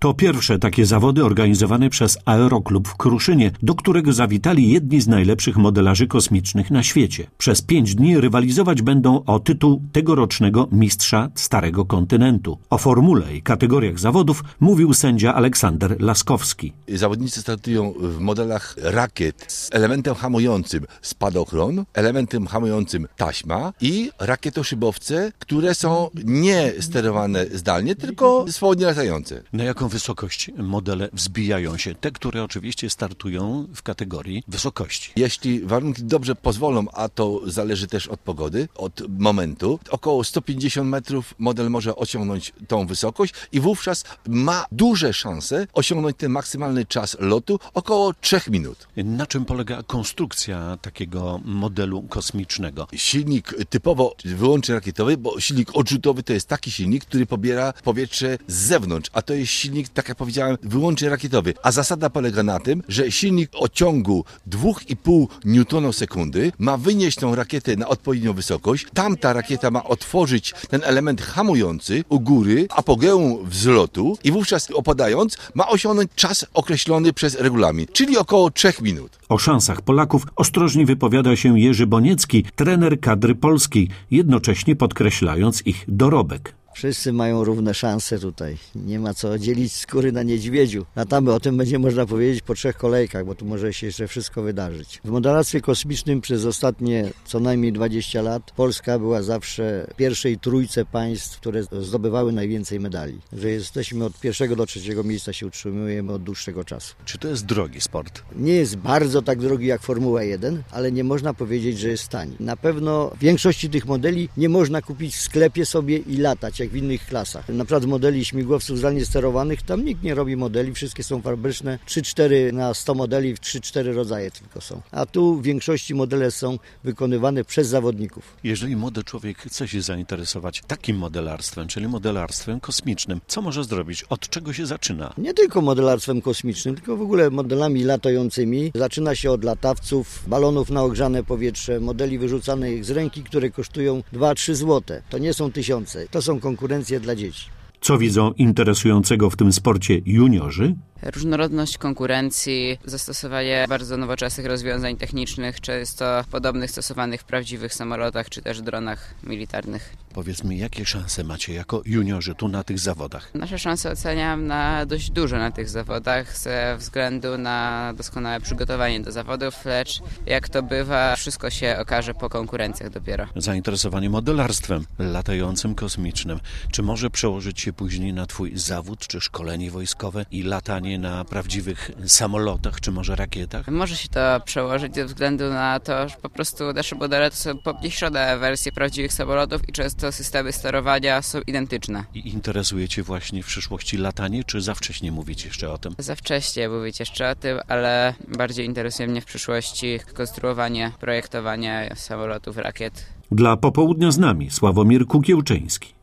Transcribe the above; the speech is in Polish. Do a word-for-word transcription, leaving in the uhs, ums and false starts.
To pierwsze takie zawody organizowane przez Aeroklub w Kruszynie, do którego zawitali jedni z najlepszych modelarzy kosmicznych na świecie. Przez pięć dni rywalizować będą o tytuł tegorocznego mistrza Starego Kontynentu. O formule i kategoriach zawodów mówił sędzia Aleksander Laskowski. Zawodnicy startują w modelach rakiet z elementem hamującym spadochron, elementem hamującym taśma i rakietoszybowce, które są nie sterowane zdalnie, tylko swobodnie latające. Na jaką wysokość modele wzbijają się? Te, które oczywiście startują w kategorii wysokości. Jeśli warunki dobrze pozwolą, a to zależy też od pogody, od momentu, około sto pięćdziesiąt metrów model może osiągnąć tą wysokość i wówczas ma duże szanse osiągnąć ten maksymalny czas lotu, około trzech minut. Na czym polega konstrukcja takiego modelu kosmicznego? Silnik typowo wyłącznie rakietowy, bo silnik odrzutowy to jest taki silnik, który pobiera powietrze z zewnątrz, a to jest silnik, tak jak powiedziałem, wyłącznie rakietowy. A zasada polega na tym, że silnik o ciągu dwa i pół newtona sekundy ma wynieść tą rakietę na odpowiednią wysokość. Tamta rakieta ma otworzyć ten element hamujący u góry, apogeum wzlotu i wówczas opadając ma osiągnąć czas określony przez regulamin, czyli około trzech minut. O szansach Polaków ostrożnie wypowiada się Jerzy Boniecki, trener kadry polskiej, jednocześnie podkreślając ich dorobek. Wszyscy mają równe szanse tutaj. Nie ma co dzielić skóry na niedźwiedziu. Latamy, o tym będzie można powiedzieć po trzech kolejkach, bo tu może się jeszcze wszystko wydarzyć. W modelarstwie kosmicznym przez ostatnie co najmniej dwadzieścia lat Polska była zawsze w pierwszej trójce państw, które zdobywały najwięcej medali. Że jesteśmy od pierwszego do trzeciego miejsca, się utrzymujemy od dłuższego czasu. Czy to jest drogi sport? Nie jest bardzo tak drogi jak Formuła jeden, ale nie można powiedzieć, że jest tani. Na pewno w większości tych modeli nie można kupić w sklepie sobie i latać, jak w innych klasach. Na przykład modeli śmigłowców zdalnie sterowanych, tam nikt nie robi modeli, wszystkie są fabryczne, trzy cztery na sto modeli, w trzy cztery rodzaje tylko są. A tu w większości modele są wykonywane przez zawodników. Jeżeli młody człowiek chce się zainteresować takim modelarstwem, czyli modelarstwem kosmicznym, co może zrobić? Od czego się zaczyna? Nie tylko modelarstwem kosmicznym, tylko w ogóle modelami latającymi. Zaczyna się od latawców, balonów na ogrzane powietrze, modeli wyrzucanych z ręki, które kosztują dwa trzy złote. To nie są tysiące, to są konkurencje dla dzieci. Co widzą interesującego w tym sporcie juniorzy? Różnorodność konkurencji, zastosowanie bardzo nowoczesnych rozwiązań technicznych, często podobnych stosowanych w prawdziwych samolotach czy też dronach militarnych. Powiedz mi, jakie szanse macie jako juniorzy tu na tych zawodach? Nasze szanse oceniam na dość duże na tych zawodach ze względu na doskonałe przygotowanie do zawodów, lecz jak to bywa, wszystko się okaże po konkurencjach dopiero. Zainteresowanie modelarstwem latającym kosmicznym, czy może przełożyć się później na twój zawód, czy szkolenie wojskowe i latanie na prawdziwych samolotach, czy może rakietach? Może się to przełożyć ze względu na to, że po prostu nasze modele to są pomniejszone wersje prawdziwych samolotów i często systemy sterowania są identyczne. I interesuje cię właśnie w przyszłości latanie, czy za wcześnie mówić jeszcze o tym? Za wcześnie mówić jeszcze o tym, ale bardziej interesuje mnie w przyszłości konstruowanie, projektowanie samolotów, rakiet. Dla Popołudnia z nami Sławomir Kukiełczyński.